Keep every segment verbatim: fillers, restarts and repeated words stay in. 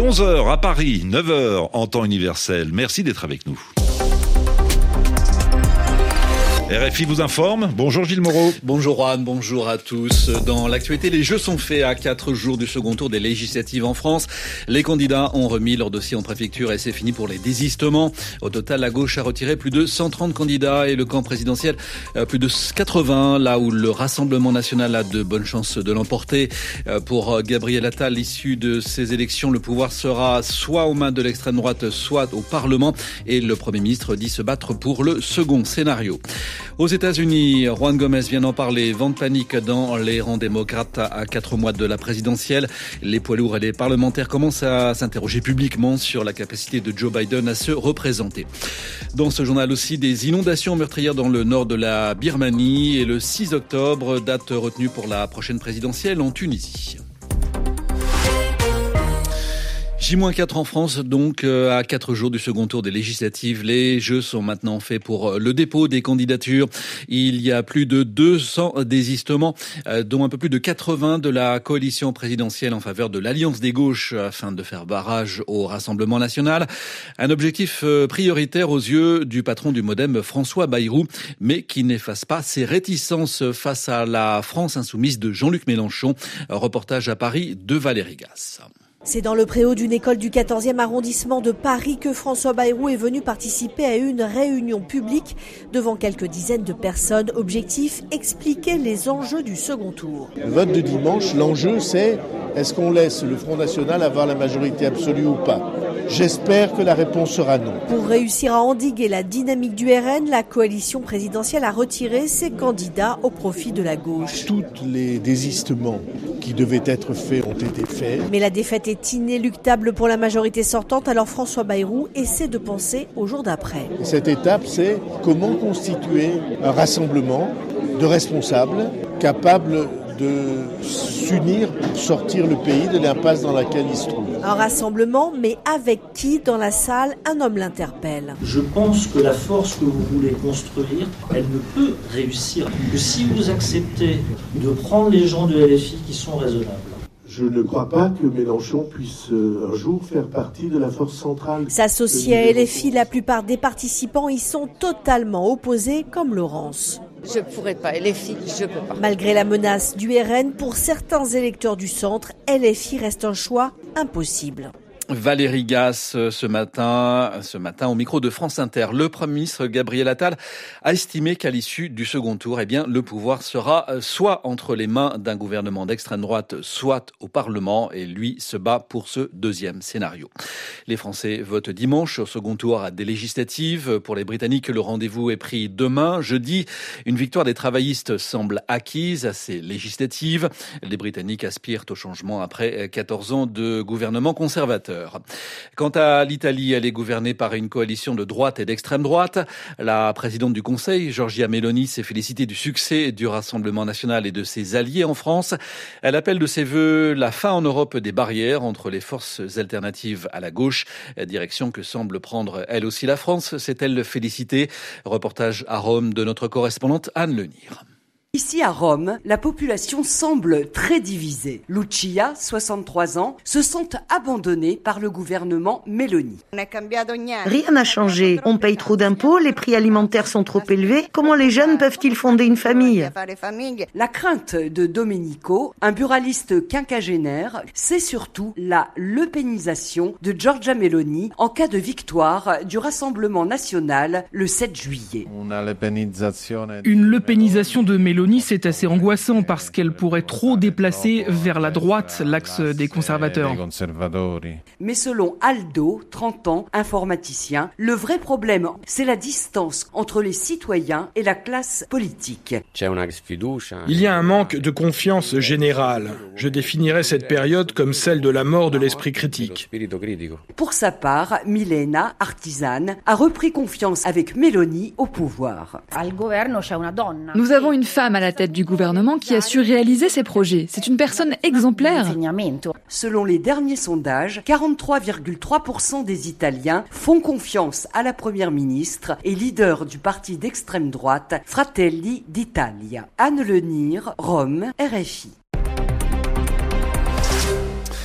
onze heures à Paris, neuf heures en temps universel. Merci d'être avec nous. R F I vous informe. Bonjour Gilles Moreau. Bonjour Juan, bonjour à tous. Dans l'actualité, les jeux sont faits à quatre jours du second tour des législatives en France. Les candidats ont remis leur dossier en préfecture et c'est fini pour les désistements. Au total, la gauche a retiré plus de cent trente candidats et le camp présidentiel plus de quatre-vingts, là où le Rassemblement national a de bonnes chances de l'emporter. Pour Gabriel Attal, issu de ces élections, le pouvoir sera soit aux mains de l'extrême droite, soit au Parlement. Et le Premier ministre dit se battre pour le second scénario. Aux États-Unis, Juan Gomez vient d'en parler. Vent de panique dans les rangs démocrates à quatre mois de la présidentielle. Les poids lourds et les parlementaires commencent à s'interroger publiquement sur la capacité de Joe Biden à se représenter. Dans ce journal aussi, des inondations meurtrières dans le nord de la Birmanie et le six octobre, date retenue pour la prochaine présidentielle en Tunisie. J quatre en France, donc à quatre jours du second tour des législatives. Les jeux sont maintenant faits pour le dépôt des candidatures. Il y a plus de deux cents désistements, dont un peu plus de quatre-vingts de la coalition présidentielle en faveur de l'Alliance des gauches afin de faire barrage au Rassemblement national. Un objectif prioritaire aux yeux du patron du MoDem, François Bayrou, mais qui n'efface pas ses réticences face à la France insoumise de Jean-Luc Mélenchon. Reportage à Paris de Valérie Gasse. C'est dans le préau d'une école du quatorzième arrondissement de Paris que François Bayrou est venu participer à une réunion publique devant quelques dizaines de personnes. Objectif, expliquer les enjeux du second tour. Le vote de dimanche, l'enjeu c'est est-ce qu'on laisse le Front National avoir la majorité absolue ou pas ? J'espère que la réponse sera non. Pour réussir à endiguer la dynamique du R N, la coalition présidentielle a retiré ses candidats au profit de la gauche. Tous les désistements qui devaient être faits ont été faits. Mais la défaite est inéluctable pour la majorité sortante, alors François Bayrou essaie de penser au jour d'après. Cette étape, c'est comment constituer un rassemblement de responsables capables de s'unir pour sortir le pays de l'impasse dans laquelle il se trouve. Un rassemblement, mais avec qui dans la salle un homme l'interpelle. Je pense que la force que vous voulez construire, elle ne peut réussir que si vous acceptez de prendre les gens de L F I qui sont raisonnables. Je ne crois pas que Mélenchon puisse un jour faire partie de la force centrale. S'associer à L F I, la plupart des participants y sont totalement opposés, comme Laurence. Je ne pourrais pas, L F I, je ne peux pas. Malgré la menace du R N, pour certains électeurs du centre, L F I reste un choix impossible. Valérie Gasse, ce matin, ce matin au micro de France Inter. Le Premier ministre Gabriel Attal a estimé qu'à l'issue du second tour, eh bien, le pouvoir sera soit entre les mains d'un gouvernement d'extrême droite, soit au Parlement, et lui se bat pour ce deuxième scénario. Les Français votent dimanche au second tour à des législatives. Pour les Britanniques, le rendez-vous est pris demain, jeudi. Une victoire des travaillistes semble acquise à ces législatives. Les Britanniques aspirent au changement après quatorze ans de gouvernement conservateur. Quant à l'Italie, elle est gouvernée par une coalition de droite et d'extrême droite. La présidente du Conseil, Giorgia Meloni, s'est félicitée du succès du Rassemblement national et de ses alliés en France. Elle appelle de ses vœux la fin en Europe des barrières entre les forces alternatives à la gauche, direction que semble prendre elle aussi la France. S'est-elle félicitée ? Reportage à Rome de notre correspondante Anne Lenire. Ici à Rome, la population semble très divisée. Lucia, soixante-trois ans, se sent abandonnée par le gouvernement Meloni. Rien n'a changé. On paye trop d'impôts, les prix alimentaires sont trop élevés. Comment les jeunes peuvent-ils fonder une famille ? La crainte de Domenico, un buraliste quinquagénaire, c'est surtout la lepénisation de Giorgia Meloni en cas de victoire du Rassemblement national le sept juillet. Une lepénisation de Meloni, c'est assez angoissant parce qu'elle pourrait trop déplacer vers la droite l'axe des conservateurs. Mais selon Aldo, trente ans, informaticien, le vrai problème, c'est la distance entre les citoyens et la classe politique. Il y a un manque de confiance générale. Je définirais cette période comme celle de la mort de l'esprit critique. Pour sa part, Milena, artisane, a repris confiance avec Meloni au pouvoir. Nous avons une femme à la tête du gouvernement qui a su réaliser ses projets. C'est une personne exemplaire. Selon les derniers sondages, quarante-trois virgule trois pour cent des Italiens font confiance à la première ministre et leader du parti d'extrême droite Fratelli d'Italia. Anne Lenire, Rome, R F I.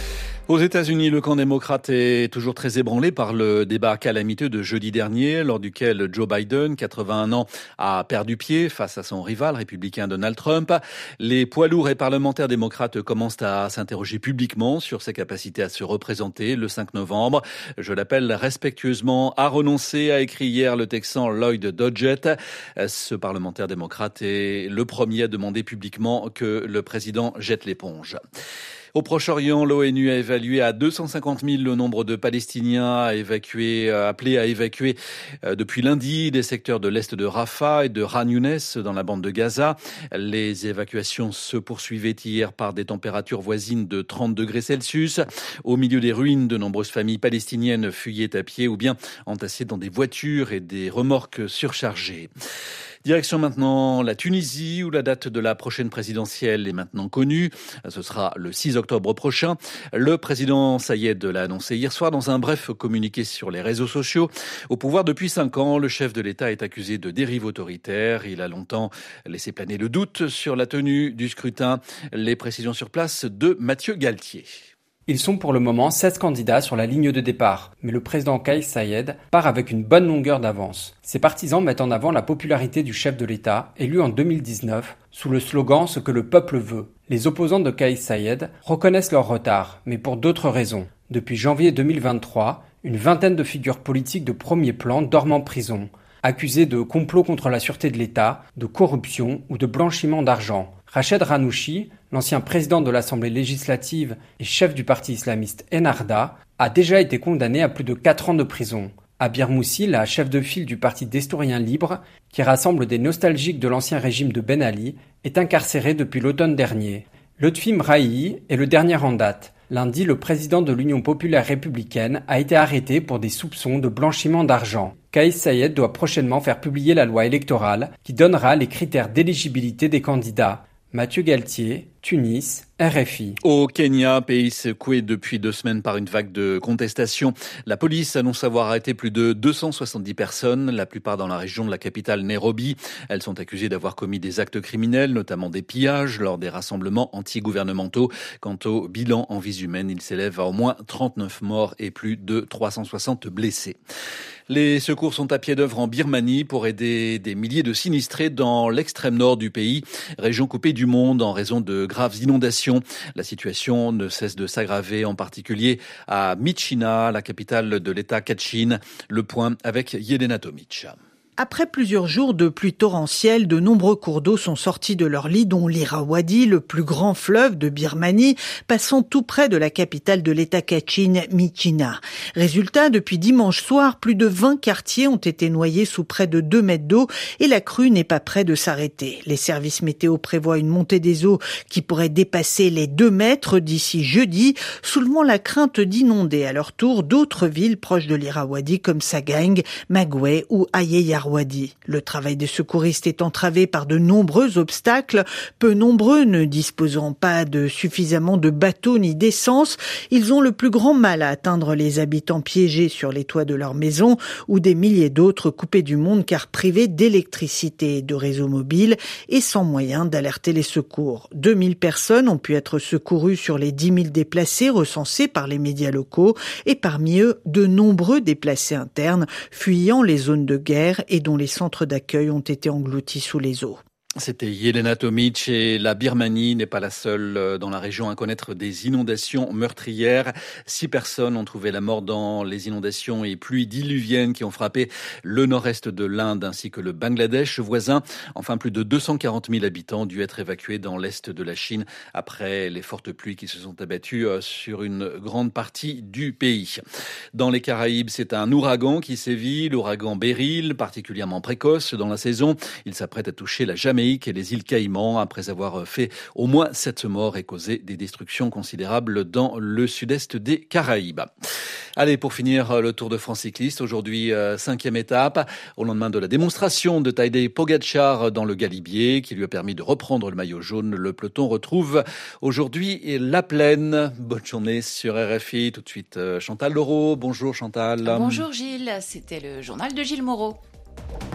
Aux États-Unis, le camp démocrate est toujours très ébranlé par le débat calamiteux de jeudi dernier, lors duquel Joe Biden, quatre-vingt-un ans, a perdu pied face à son rival républicain Donald Trump. Les poids lourds et parlementaires démocrates commencent à s'interroger publiquement sur ses capacités à se représenter le cinq novembre. Je l'appelle respectueusement à renoncer, a écrit hier le Texan Lloyd Doggett. Ce parlementaire démocrate est le premier à demander publiquement que le président jette l'éponge. Au Proche-Orient, l'ONU a évalué à deux cent cinquante mille le nombre de Palestiniens à évacuer, appelés à évacuer depuis lundi des secteurs de l'est de Rafah et de Khan Younes dans la bande de Gaza. Les évacuations se poursuivaient hier par des températures voisines de trente degrés Celsius. Au milieu des ruines, de nombreuses familles palestiniennes fuyaient à pied ou bien entassées dans des voitures et des remorques surchargées. Direction maintenant la Tunisie, où la date de la prochaine présidentielle est maintenant connue. Ce sera le six octobre prochain. Le président Sayed l'a annoncé hier soir dans un bref communiqué sur les réseaux sociaux. Au pouvoir depuis cinq ans, le chef de l'État est accusé de dérive autoritaire. Il a longtemps laissé planer le doute sur la tenue du scrutin. Les précisions sur place de Mathieu Galtier. Ils sont pour le moment seize candidats sur la ligne de départ, mais le président Kais Saied part avec une bonne longueur d'avance. Ses partisans mettent en avant la popularité du chef de l'État, élu en deux mille dix-neuf, sous le slogan « Ce que le peuple veut ». Les opposants de Kais Saied reconnaissent leur retard, mais pour d'autres raisons. Depuis janvier deux mille vingt-trois, une vingtaine de figures politiques de premier plan dorment en prison, accusées de complot contre la sûreté de l'État, de corruption ou de blanchiment d'argent. Rached Ghannouchi, l'ancien président de l'Assemblée législative et chef du parti islamiste Ennahda, a déjà été condamné à plus de quatre ans de prison. Abir Moussi, la chef de file du parti d'Estoriens libres, qui rassemble des nostalgiques de l'ancien régime de Ben Ali, est incarcéré depuis l'automne dernier. Lotfi Mrahi est le dernier en date. Lundi, le président de l'Union populaire républicaine a été arrêté pour des soupçons de blanchiment d'argent. Kais Saied doit prochainement faire publier la loi électorale qui donnera les critères d'éligibilité des candidats. Mathieu Galtier, Tunis, R F I. Au Kenya, pays secoué depuis deux semaines par une vague de contestation, la police annonce avoir arrêté plus de deux cent soixante-dix personnes, la plupart dans la région de la capitale Nairobi. Elles sont accusées d'avoir commis des actes criminels, notamment des pillages lors des rassemblements anti-gouvernementaux. Quant au bilan en vies humaines, il s'élève à au moins trente-neuf morts et plus de trois cent soixante blessés. Les secours sont à pied d'œuvre en Birmanie pour aider des milliers de sinistrés dans l'extrême nord du pays, région coupée du monde en raison de graves inondations. La situation ne cesse de s'aggraver, en particulier à Myitkyina, la capitale de l'État Kachin. Le point avec Yelena Tomic. Après plusieurs jours de pluie torrentielle, de nombreux cours d'eau sont sortis de leur lit, dont l'Irrawaddy, le plus grand fleuve de Birmanie, passant tout près de la capitale de l'État Kachin, Myitkyina. Résultat, depuis dimanche soir, plus de vingt quartiers ont été noyés sous près de deux mètres d'eau et la crue n'est pas près de s'arrêter. Les services météo prévoient une montée des eaux qui pourrait dépasser les deux mètres d'ici jeudi, soulevant la crainte d'inonder à leur tour d'autres villes proches de l'Irrawaddy comme Sagaing, Magwe ou Ayeyarwady. Le travail des secouristes est entravé par de nombreux obstacles, peu nombreux ne disposant pas de suffisamment de bateaux ni d'essence. Ils ont le plus grand mal à atteindre les habitants piégés sur les toits de leurs maisons ou des milliers d'autres coupés du monde car privés d'électricité et de réseaux mobiles et sans moyen d'alerter les secours. deux mille personnes ont pu être secourues sur les dix mille déplacés recensés par les médias locaux et parmi eux, de nombreux déplacés internes fuyant les zones de guerre et dont les centres d'accueil ont été engloutis sous les eaux. C'était Yelena Tomic et la Birmanie n'est pas la seule dans la région à connaître des inondations meurtrières. Six personnes ont trouvé la mort dans les inondations et pluies diluviennes qui ont frappé le nord-est de l'Inde ainsi que le Bangladesh voisin. Enfin, plus de deux cent quarante mille habitants ont dû être évacués dans l'est de la Chine après les fortes pluies qui se sont abattues sur une grande partie du pays. Dans les Caraïbes, c'est un ouragan qui sévit, l'ouragan Beryl, particulièrement précoce dans la saison. Il s'apprête à toucher la Jamaïque et les îles Caïmans après avoir fait au moins sept morts et causé des destructions considérables dans le sud-est des Caraïbes. Allez, pour finir le Tour de France cycliste, aujourd'hui euh, cinquième étape, au lendemain de la démonstration de Tadej Pogačar dans le Galibier qui lui a permis de reprendre le maillot jaune. Le peloton retrouve aujourd'hui la plaine. Bonne journée sur R F I. Tout de suite Chantal Leroux. Bonjour Chantal. Bonjour Gilles, c'était le journal de Gilles Moreau.